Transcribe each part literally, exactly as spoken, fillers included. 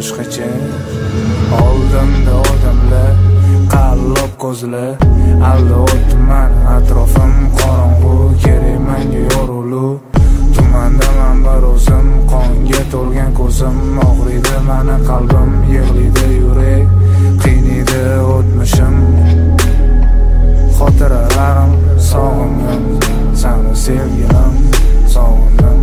boshqacha. Oldimda odamlar, qallob ko'zlar, alda o'tman, atrofim qorong'u, kerak menga yorug'lik. Tumandaman bir o'zim, qonga to'lgan ko'zim, og'riydi mani qalbim, yig'laydi yurak, qiynaydi o'tmishim. Xotiralarim sog'indim, seni sevgilim, sog'indim.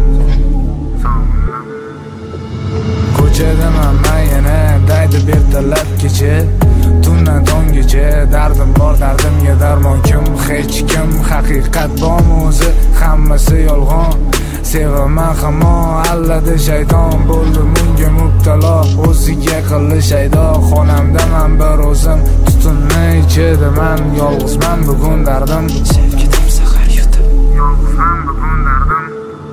Ko'chadaman men yana, daydi bertalab kecha, tundan tonggacha, dardim bor, dardimga darmon kim, hech kim. Haqiqat bormi o'zi, hammasi yolg'on. Sevaman hamon, allada shayton, bo'ldim unga mubtalo, o'ziga qildi shaydo. Xonamdaman bir o'zim, tutunni ichidaman, yolg'izman bugun dardim. Sevgi tomsa har yutib, yolg'izman bugun dardim.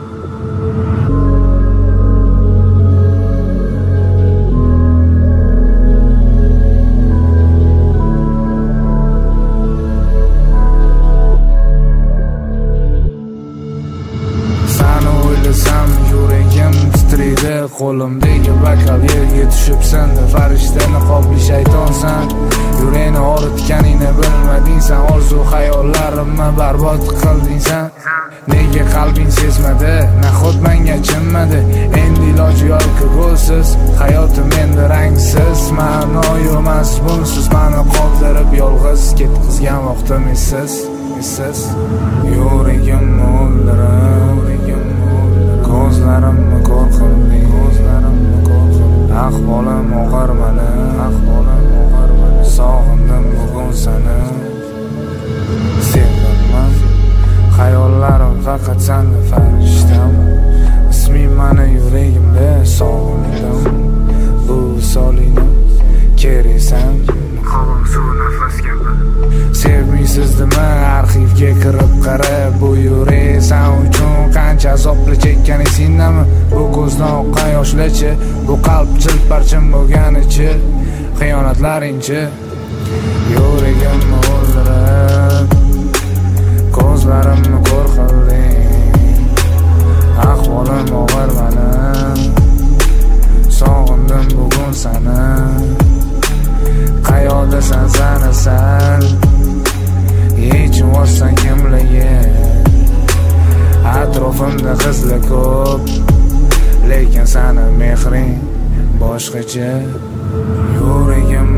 Yuragim titraydi, qo'limdagi bakal yerga tushib sindi. Farishta niqobli shaytonsan, yurakni og'ritganingni bilmading san. Orzu hayollarimni barbod qilding san. Nega qalbing sezmadi, nahot menga achinmadi? Endi iloji yo'q ko'zsiz, hayotim endi rangsiz. Ma'noyi mazmunsiz, mani qoldirib yolg'iz ketqizgan vaqtim essiz, essiz. Yuragim o'ldirib, ko'zlarimni ko'r qilding, ko'zlarimni ko'r qilding. Ahvolim og'ir mani, ahvolim og'ir mani. Sog'indim bugun seni, sevdim. Hayollarim faqat seni farishtam. Isming mani yuragimda, sog'indim. Bu solingni keraksan, havo suv nafas kabi. Sevmaysizdimi arxivga kirib qara, bu yurak san uchun qancha azobli chekkaning sendami? Bu ko'zdan oqqan yoshlarchi, bu qalb chilparchin bo'lganichi, xiyonatlaringchi. Yuragimni o'ldirib, ko'zlarimni ko'r qilding. Ahvolim og'ir mani, sog'indim bugun seni. Qayoqdasan sana sal, yechim olsan kimlarga? Atrofimda qizlar ko'p, lekin seni mehring boshqacha. Yuragim